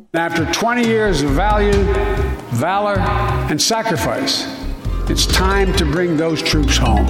After 20 years of value, valor, and sacrifice, it's time to bring those troops home.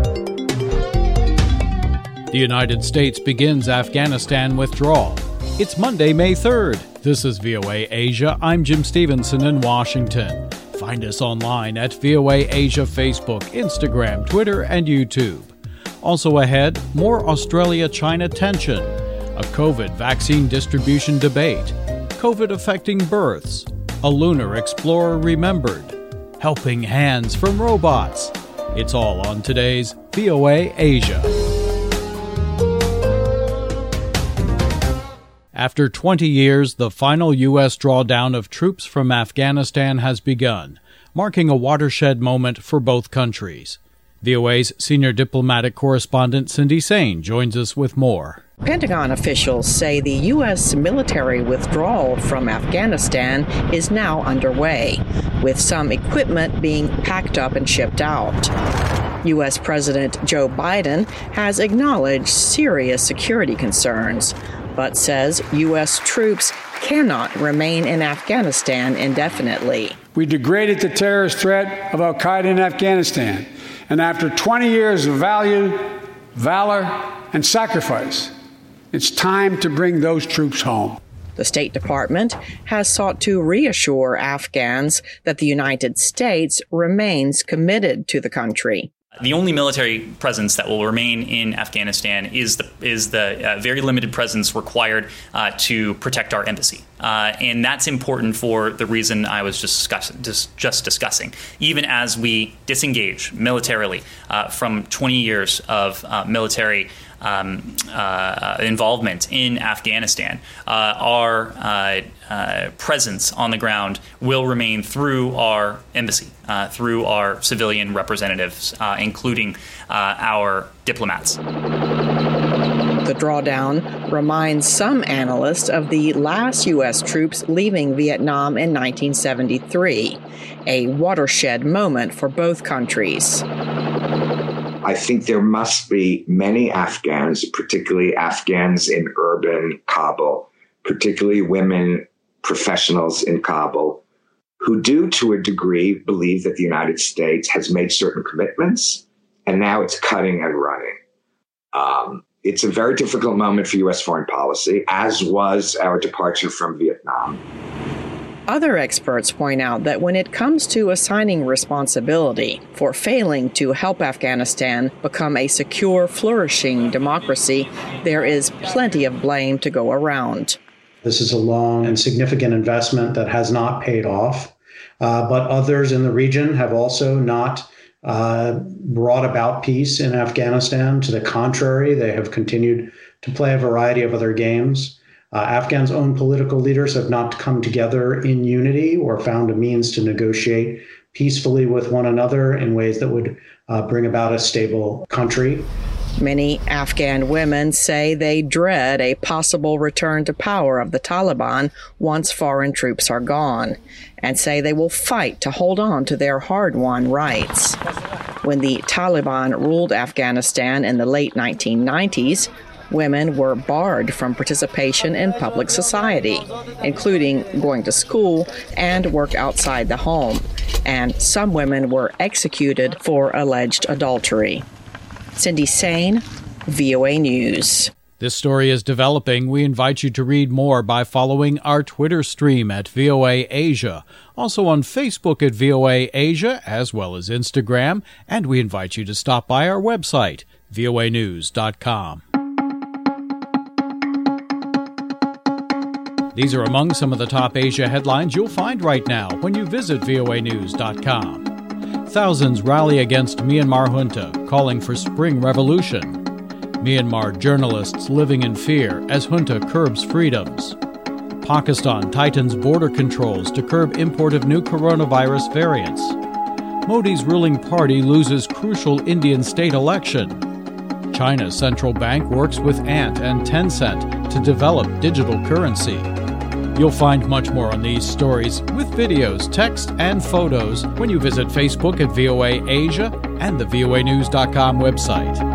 The United States begins Afghanistan withdrawal. It's Monday, May 3rd. This is VOA Asia. I'm Jim Stevenson in Washington. Find us online at VOA Asia Facebook, Instagram, Twitter, and YouTube. Also ahead, more Australia-China tension, a COVID vaccine distribution debate, COVID affecting births, a lunar explorer remembered, helping hands from robots. It's all on today's VOA Asia. After 20 years, the final U.S. drawdown of troops from Afghanistan has begun, marking a watershed moment for both countries. VOA's senior diplomatic correspondent Cindy Sain joins us with more. Pentagon officials say the U.S. military withdrawal from Afghanistan is now underway, with some equipment being packed up and shipped out. U.S. President Joe Biden has acknowledged serious security concerns, but says U.S. troops cannot remain in Afghanistan indefinitely. We degraded the terrorist threat of al-Qaeda in Afghanistan, and after 20 years of value, valor, and sacrifice, it's time to bring those troops home. The State Department has sought to reassure Afghans that the United States remains committed to the country. The only military presence that will remain in Afghanistan is the very limited presence required to protect our embassy. And that's important for the reason I was just discussing. Even as we disengage militarily from 20 years of military involvement in Afghanistan, our presence on the ground will remain through our embassy, through our civilian representatives, including our diplomats. The drawdown reminds some analysts of the last U.S. troops leaving Vietnam in 1973, a watershed moment for both countries. I think there must be many Afghans, particularly Afghans in urban Kabul, particularly women professionals in Kabul, who do to a degree believe that the United States has made certain commitments and now it's cutting and running. It's a very difficult moment for U.S. foreign policy, as was our departure from Vietnam. Other experts point out that when it comes to assigning responsibility for failing to help Afghanistan become a secure, flourishing democracy, there is plenty of blame to go around. This is a long and significant investment that has not paid off, but others in the region have also not brought about peace in Afghanistan. To the contrary, they have continued to play a variety of other games. Afghans' own political leaders have not come together in unity or found a means to negotiate peacefully with one another in ways that would bring about a stable country. Many Afghan women say they dread a possible return to power of the Taliban once foreign troops are gone, and say they will fight to hold on to their hard-won rights. When the Taliban ruled Afghanistan in the late 1990s, women were barred from participation in public society, including going to school and work outside the home, and some women were executed for alleged adultery. Cindy Sain, VOA News. This story is developing. We invite you to read more by following our Twitter stream at VOA Asia, also on Facebook at VOA Asia, as well as Instagram, and we invite you to stop by our website, voanews.com. These are among some of the top Asia headlines you'll find right now when you visit voanews.com. Thousands rally against Myanmar junta, calling for spring revolution. Myanmar journalists living in fear as junta curbs freedoms. Pakistan tightens border controls to curb import of new coronavirus variants. Modi's ruling party loses crucial Indian state election. China's central bank works with Ant and Tencent to develop digital currency. You'll find much more on these stories with videos, text, and photos when you visit Facebook at VOA Asia and the voanews.com website.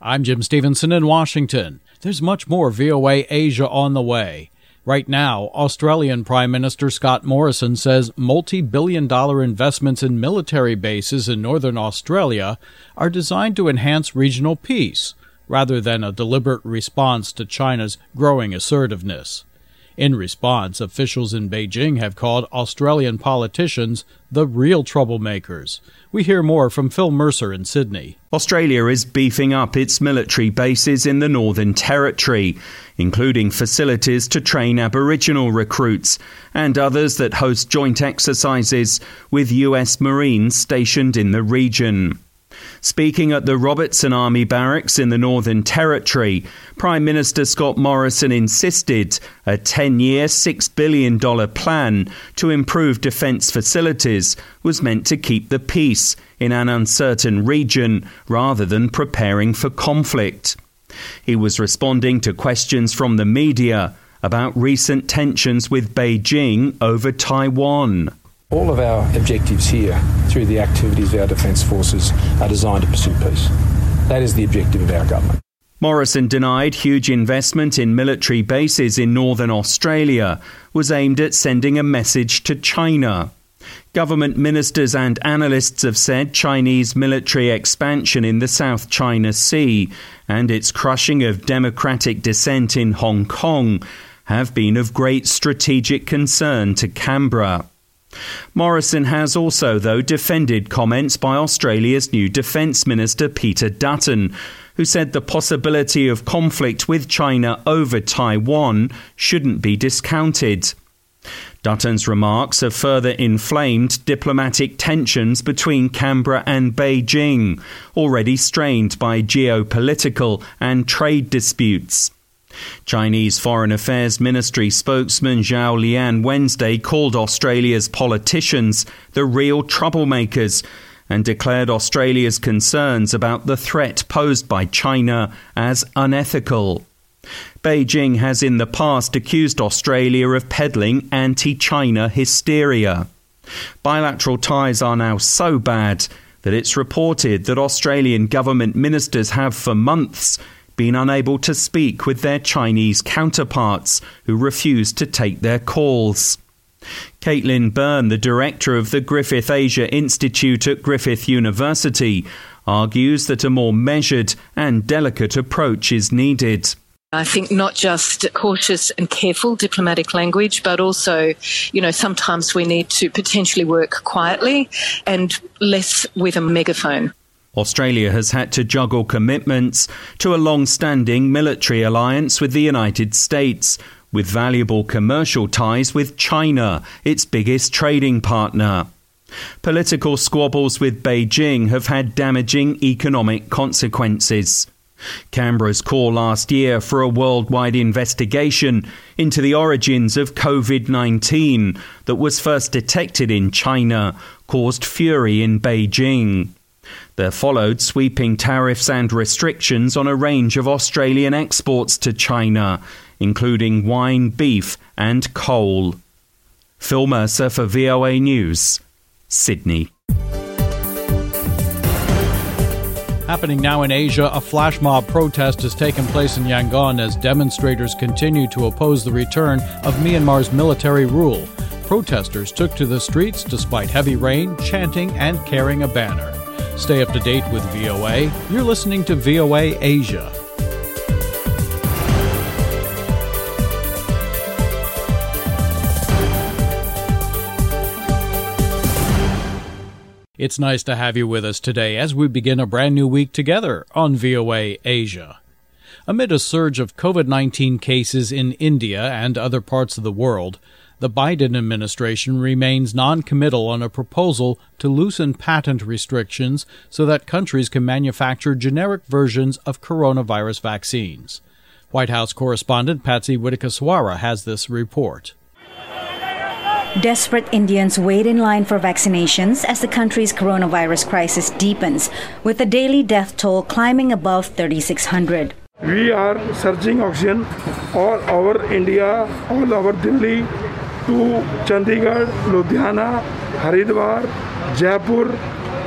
I'm Jim Stevenson in Washington. There's much more VOA Asia on the way. Right now, Australian Prime Minister Scott Morrison says multi-billion-dollar investments in military bases in northern Australia are designed to enhance regional peace, rather than a deliberate response to China's growing assertiveness. In response, officials in Beijing have called Australian politicians the real troublemakers. We hear more from Phil Mercer in Sydney. Australia is beefing up its military bases in the Northern Territory, including facilities to train Aboriginal recruits and others that host joint exercises with US Marines stationed in the region. Speaking at the Robertson Army Barracks in the Northern Territory, Prime Minister Scott Morrison insisted a 10-year, $6 billion plan to improve defence facilities was meant to keep the peace in an uncertain region rather than preparing for conflict. He was responding to questions from the media about recent tensions with Beijing over Taiwan. All of our objectives here, through the activities of our defence forces, are designed to pursue peace. That is the objective of our government. Morrison denied huge investment in military bases in northern Australia was aimed at sending a message to China. Government ministers and analysts have said Chinese military expansion in the South China Sea and its crushing of democratic dissent in Hong Kong have been of great strategic concern to Canberra. Morrison has also, though, defended comments by Australia's new Defence Minister Peter Dutton, who said the possibility of conflict with China over Taiwan shouldn't be discounted. Dutton's remarks have further inflamed diplomatic tensions between Canberra and Beijing, already strained by geopolitical and trade disputes. Chinese Foreign Affairs Ministry spokesman Zhao Lian Wednesday called Australia's politicians the real troublemakers and declared Australia's concerns about the threat posed by China as unethical. Beijing has in the past accused Australia of peddling anti-China hysteria. Bilateral ties are now so bad that it's reported that Australian government ministers have for months been unable to speak with their Chinese counterparts who refuse to take their calls. Caitlin Byrne, the director of the Griffith Asia Institute at Griffith University, argues that a more measured and delicate approach is needed. I think not just cautious and careful diplomatic language, but also, sometimes we need to potentially work quietly and less with a megaphone. Australia has had to juggle commitments to a long-standing military alliance with the United States, with valuable commercial ties with China, its biggest trading partner. Political squabbles with Beijing have had damaging economic consequences. Canberra's call last year for a worldwide investigation into the origins of COVID-19 that was first detected in China caused fury in Beijing. There followed sweeping tariffs and restrictions on a range of Australian exports to China, including wine, beef and coal. Phil Mercer for VOA News, Sydney. Happening now in Asia, a flash mob protest has taken place in Yangon as demonstrators continue to oppose the return of Myanmar's military rule. Protesters took to the streets despite heavy rain, chanting and carrying a banner. Stay up to date with VOA. You're listening to VOA Asia. It's nice to have you with us today as we begin a brand new week together on VOA Asia. Amid a surge of COVID-19 cases in India and other parts of the world, the Biden administration remains non-committal on a proposal to loosen patent restrictions so that countries can manufacture generic versions of coronavirus vaccines. White House correspondent Patsy Widakuswara has this report. Desperate Indians wait in line for vaccinations as the country's coronavirus crisis deepens, with the daily death toll climbing above 3,600. We are surging oxygen all over India, all over Delhi, to Chandigarh, Ludhiana, Haridwar, Jaipur,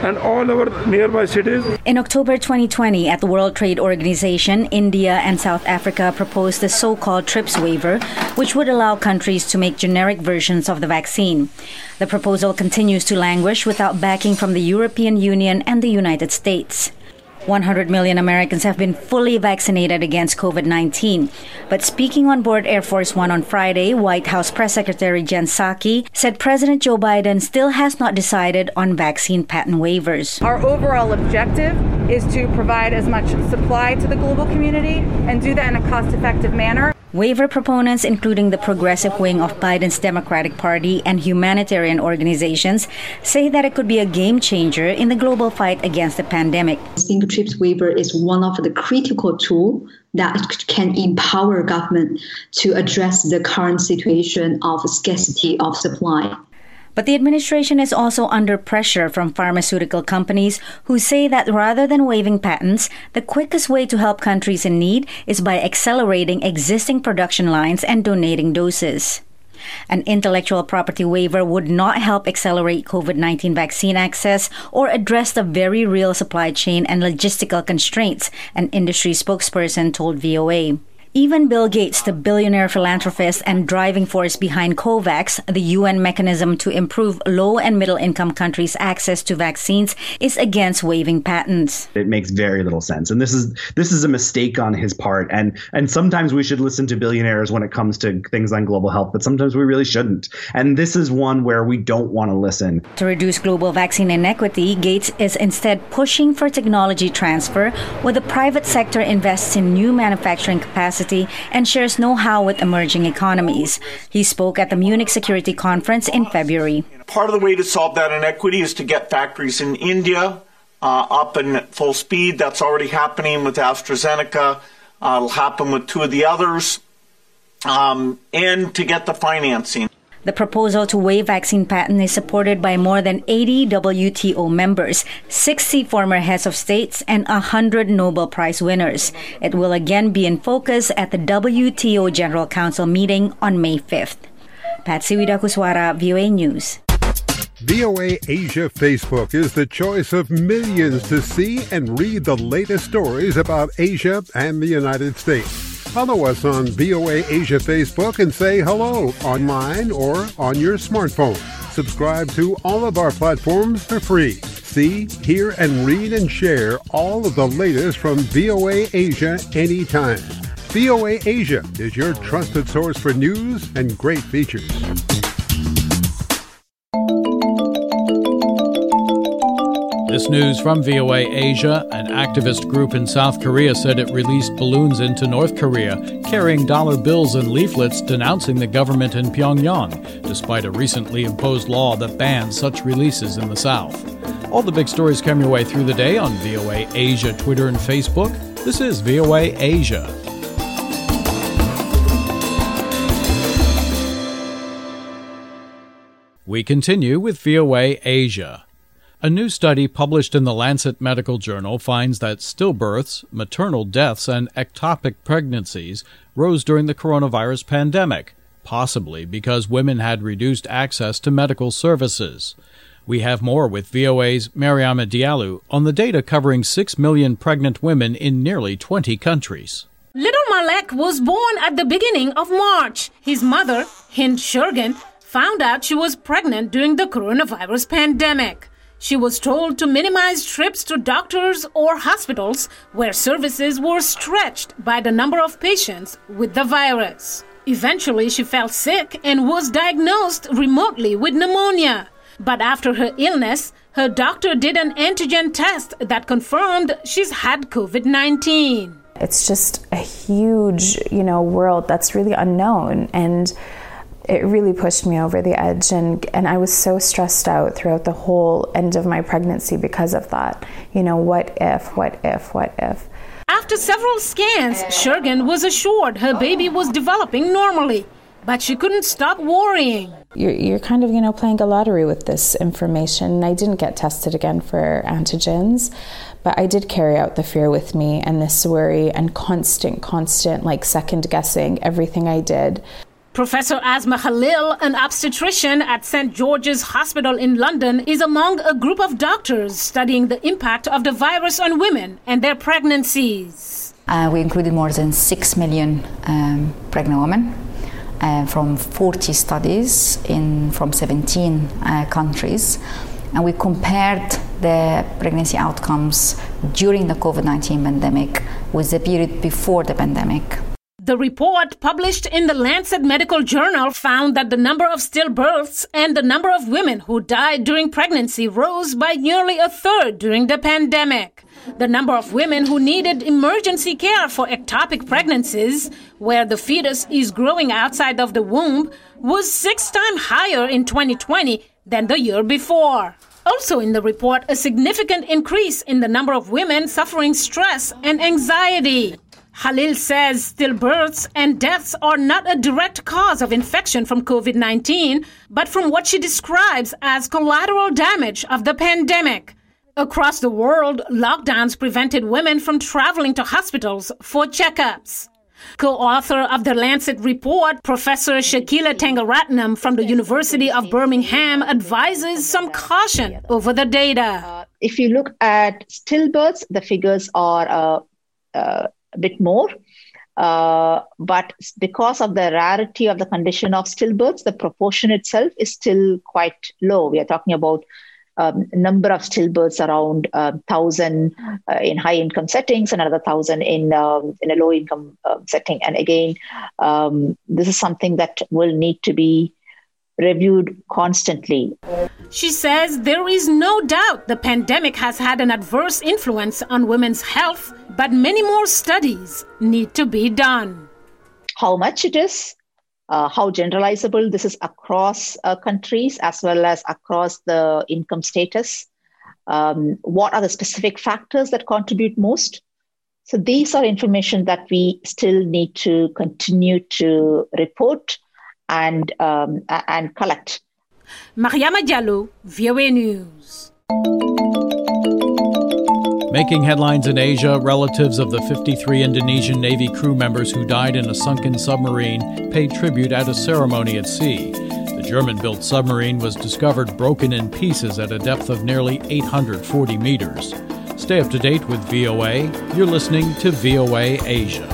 and all our nearby cities. In October 2020, at the World Trade Organization, India and South Africa proposed the so-called TRIPS waiver, which would allow countries to make generic versions of the vaccine. The proposal continues to languish without backing from the European Union and the United States. 100 million Americans have been fully vaccinated against COVID-19. But speaking on board Air Force One on Friday, White House Press Secretary Jen Psaki said President Joe Biden still has not decided on vaccine patent waivers. Our overall objective is to provide as much supply to the global community and do that in a cost-effective manner. Waiver proponents, including the progressive wing of Biden's Democratic Party and humanitarian organizations, say that it could be a game changer in the global fight against the pandemic. I think TRIPS waiver is one of the critical tools that can empower government to address the current situation of scarcity of supply. But the administration is also under pressure from pharmaceutical companies who say that rather than waiving patents, the quickest way to help countries in need is by accelerating existing production lines and donating doses. An intellectual property waiver would not help accelerate COVID-19 vaccine access or address the very real supply chain and logistical constraints, an industry spokesperson told VOA. Even Bill Gates, the billionaire philanthropist and driving force behind COVAX, the UN mechanism to improve low and middle income countries' access to vaccines, is against waiving patents. It makes very little sense. And this is a mistake on his part. And sometimes we should listen to billionaires when it comes to things on global health, but sometimes we really shouldn't. And this is one where we don't want to listen. To reduce global vaccine inequity, Gates is instead pushing for technology transfer, where the private sector invests in new manufacturing capacity and shares know-how with emerging economies. He spoke at the Munich Security Conference in February. Part of the way to solve that inequity is to get factories in India up in full speed. That's already happening with AstraZeneca. It'll happen with two of the others. And to get the financing. The proposal to waive vaccine patent is supported by more than 80 WTO members, 60 former heads of states, and 100 Nobel Prize winners. It will again be in focus at the WTO General Council meeting on May 5th. Patsy Widakuswara, VOA News. VOA Asia Facebook is the choice of millions to see and read the latest stories about Asia and the United States. Follow us on VOA Asia Facebook and say hello online or on your smartphone. Subscribe to all of our platforms for free. See, hear, and read and share all of the latest from VOA Asia anytime. VOA Asia is your trusted source for news and great features. This news from VOA Asia. An activist group in South Korea said it released balloons into North Korea carrying dollar bills and leaflets denouncing the government in Pyongyang, despite a recently imposed law that bans such releases in the South. All the big stories come your way through the day on VOA Asia, Twitter, and Facebook. This is VOA Asia. We continue with VOA Asia. A new study published in the Lancet Medical Journal finds that stillbirths, maternal deaths, and ectopic pregnancies rose during the coronavirus pandemic, possibly because women had reduced access to medical services. We have more with VOA's Mariama Diallo on the data covering 6 million pregnant women in nearly 20 countries. Little Malek was born at the beginning of March. His mother, Hind Shergan, found out she was pregnant during the coronavirus pandemic. She was told to minimize trips to doctors or hospitals where services were stretched by the number of patients with the virus. Eventually, she fell sick and was diagnosed remotely with pneumonia. But after her illness, her doctor did an antigen test that confirmed she's had COVID-19. It's just a huge, world that's really unknown, and it really pushed me over the edge, and I was so stressed out throughout the whole end of my pregnancy because of that. What if? After several scans, Shergan was assured her baby was developing normally, but she couldn't stop worrying. You're kind of, playing a lottery with this information. I didn't get tested again for antigens, but I did carry out the fear with me and this worry and constant, second guessing everything I did. Professor Asma Khalil, an obstetrician at St. George's Hospital in London, is among a group of doctors studying the impact of the virus on women and their pregnancies. We included more than 6 million pregnant women from 40 studies from 17 countries. And we compared the pregnancy outcomes during the COVID-19 pandemic with the period before the pandemic. The report, published in the Lancet Medical Journal, found that the number of stillbirths and the number of women who died during pregnancy rose by nearly a third during the pandemic. The number of women who needed emergency care for ectopic pregnancies, where the fetus is growing outside of the womb, was 6 times higher in 2020 than the year before. Also in the report, a significant increase in the number of women suffering stress and anxiety. Khalil says stillbirths and deaths are not a direct cause of infection from COVID-19, but from what she describes as collateral damage of the pandemic. Across the world, lockdowns prevented women from traveling to hospitals for checkups. Co-author of the Lancet report, Professor Shakila Tangaratnam from the University of Birmingham advises some caution over the data. If you look at stillbirths, the figures are a bit more. But because of the rarity of the condition of stillbirths, the proportion itself is still quite low. We are talking about number of stillbirths around 1,000 in high-income settings and another 1,000 in a low-income setting. And again, this is something that will need to be reviewed constantly. She says there is no doubt the pandemic has had an adverse influence on women's health, but many more studies need to be done. How much it is, how generalizable this is across countries as well as across the income status, what are the specific factors that contribute most. So these are information that we still need to continue to report and collect. Mariama Diallo, VOA News. Making headlines in Asia, relatives of the 53 Indonesian Navy crew members who died in a sunken submarine paid tribute at a ceremony at sea. The German-built submarine was discovered broken in pieces at a depth of nearly 840 meters. Stay up to date with VOA. You're listening to VOA Asia.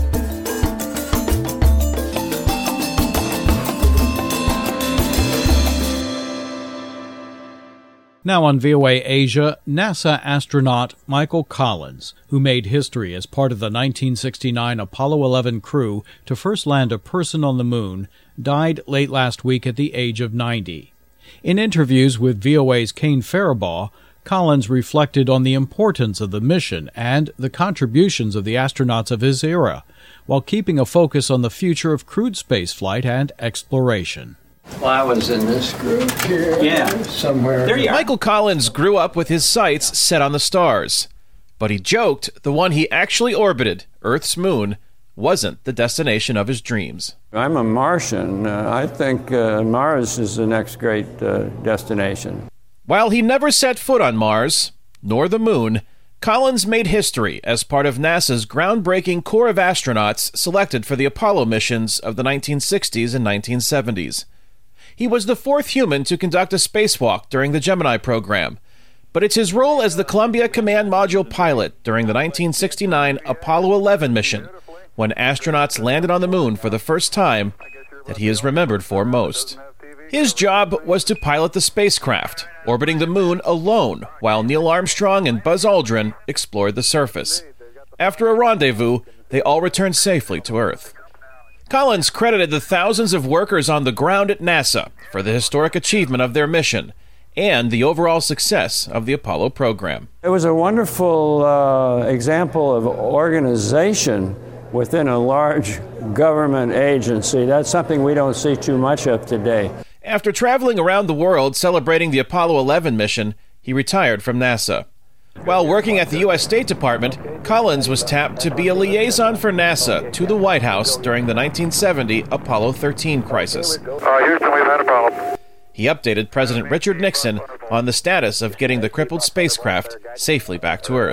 Now on VOA Asia, NASA astronaut Michael Collins, who made history as part of the 1969 Apollo 11 crew to first land a person on the moon, died late last week at the age of 90. In interviews with VOA's Kane Faribaugh, Collins reflected on the importance of the mission and the contributions of the astronauts of his era, while keeping a focus on the future of crewed spaceflight and exploration. Well, I was in this group here, somewhere. There you are. Michael Collins grew up with his sights set on the stars. But he joked the one he actually orbited, Earth's moon, wasn't the destination of his dreams. I'm a Martian. I think Mars is the next great destination. While he never set foot on Mars, nor the moon, Collins made history as part of NASA's groundbreaking core of astronauts selected for the Apollo missions of the 1960s and 1970s. He was the fourth human to conduct a spacewalk during the Gemini program, but it's his role as the Columbia Command Module pilot during the 1969 Apollo 11 mission, when astronauts landed on the moon for the first time, that he is remembered for most. His job was to pilot the spacecraft, orbiting the moon alone while Neil Armstrong and Buzz Aldrin explored the surface. After a rendezvous, they all returned safely to Earth. Collins credited the thousands of workers on the ground at NASA for the historic achievement of their mission and the overall success of the Apollo program. It was a wonderful example of organization within a large government agency. That's something we don't see too much of today. After traveling around the world celebrating the Apollo 11 mission, he retired from NASA. While working at the U.S. State Department, Collins was tapped to be a liaison for NASA to the White House during the 1970 Apollo 13 crisis. Houston, we've had a problem. He updated President Richard Nixon on the status of getting the crippled spacecraft safely back to Earth.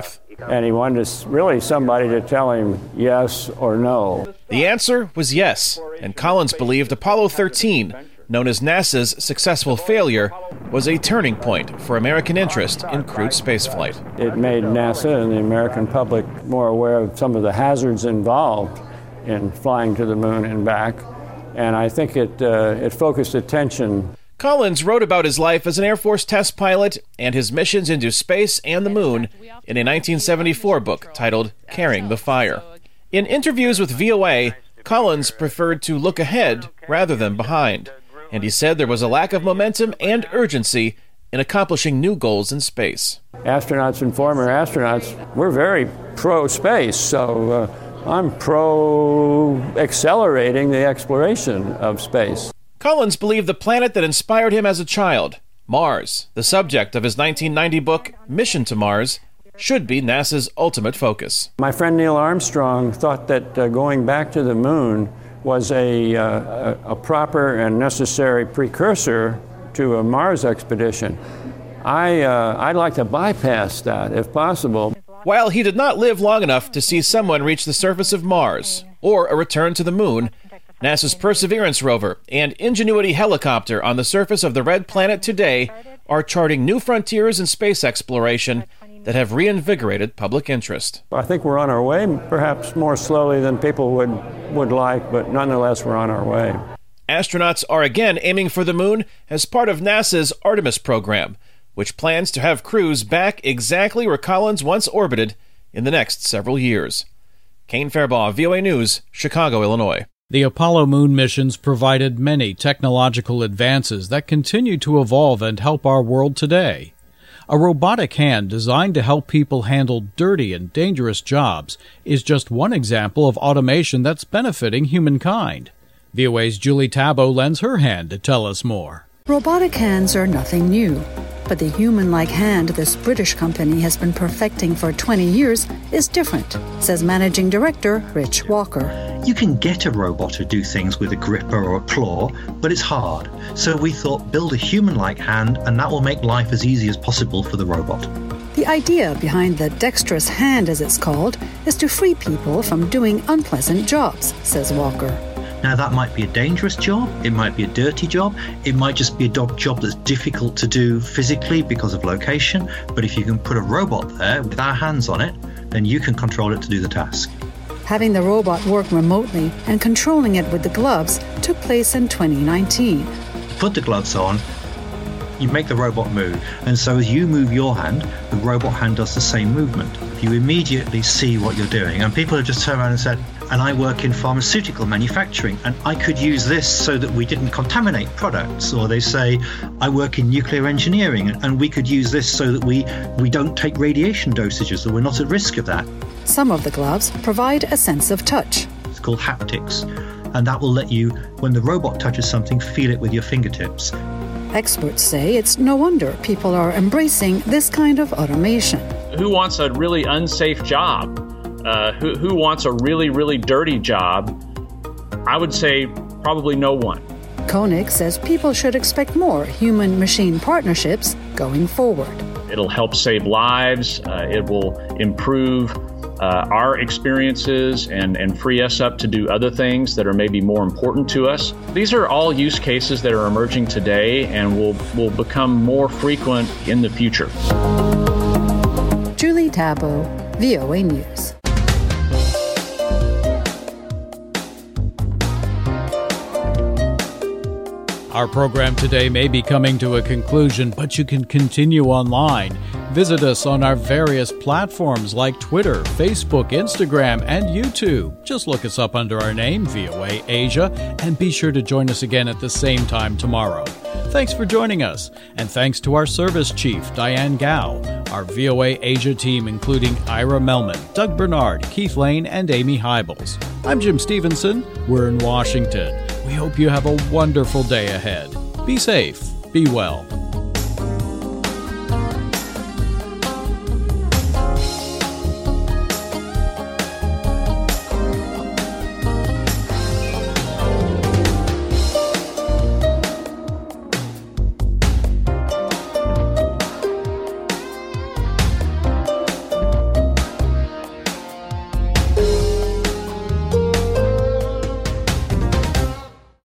And he wanted really somebody to tell him yes or no. The answer was yes, and Collins believed Apollo 13, known as NASA's successful failure, was a turning point for American interest in crewed spaceflight. It made NASA and the American public more aware of some of the hazards involved in flying to the moon and back, and I think it focused attention. Collins wrote about his life as an Air Force test pilot and his missions into space and the moon in a 1974 book titled Carrying the Fire. In interviews with VOA, Collins preferred to look ahead rather than behind, and he said there was a lack of momentum and urgency in accomplishing new goals in space. Astronauts and former astronauts, we're very pro-space, so I'm pro-accelerating the exploration of space. Collins believed the planet that inspired him as a child, Mars, the subject of his 1990 book, Mission to Mars, should be NASA's ultimate focus. My friend Neil Armstrong thought that going back to the moon was a proper and necessary precursor to a Mars expedition. I'd like to bypass that, if possible. While he did not live long enough to see someone reach the surface of Mars or a return to the moon, NASA's Perseverance rover and Ingenuity helicopter on the surface of the Red Planet today are charting new frontiers in space exploration that have reinvigorated public interest. I think we're on our way, perhaps more slowly than people would like, but nonetheless we're on our way. Astronauts are again aiming for the moon as part of NASA's Artemis program, which plans to have crews back exactly where Collins once orbited in the next several years. Kane Fairbaugh, VOA News, Chicago, Illinois. The Apollo moon missions provided many technological advances that continue to evolve and help our world today. A robotic hand designed to help people handle dirty and dangerous jobs is just one example of automation that's benefiting humankind. VOA's Julie Tabo lends her hand to tell us more. Robotic hands are nothing new, but the human-like hand this British company has been perfecting for 20 years is different, says Managing Director Rich Walker. You can get a robot to do things with a gripper or a claw, but it's hard. So we thought, build a human-like hand, and that will make life as easy as possible for the robot. The idea behind the dexterous hand, as it's called, is to free people from doing unpleasant jobs, says Walker. Now, that might be a dangerous job, it might be a dirty job, it might just be a job that's difficult to do physically because of location, but if you can put a robot there with our hands on it, then you can control it to do the task. Having the robot work remotely and controlling it with the gloves took place in 2019. Put the gloves on, you make the robot move, and so as you move your hand, the robot hand does the same movement. You immediately see what you're doing, and people have just turned around and said, and I work in pharmaceutical manufacturing, and I could use this so that we didn't contaminate products. Or they say, I work in nuclear engineering, and we could use this so that we don't take radiation dosages, or we're not at risk of that. Some of the gloves provide a sense of touch. It's called haptics, and that will let you, when the robot touches something, feel it with your fingertips. Experts say it's no wonder people are embracing this kind of automation. Who wants a really unsafe job? Who wants a really, really dirty job? I would say probably no one. Koenig says people should expect more human-machine partnerships going forward. It'll help save lives. It will improve our experiences and free us up to do other things that are maybe more important to us. These are all use cases that are emerging today and will become more frequent in the future. Julie Tabo, VOA News. Our program today may be coming to a conclusion, but you can continue online. Visit us on our various platforms like Twitter, Facebook, Instagram, and YouTube. Just look us up under our name, VOA Asia, and be sure to join us again at the same time tomorrow. Thanks for joining us, and thanks to our service chief, Diane Gao, our VOA Asia team, including Ira Melman, Doug Bernard, Keith Lane, and Amy Hybels. I'm Jim Stevenson. We're in Washington. We hope you have a wonderful day ahead. Be safe. Be well.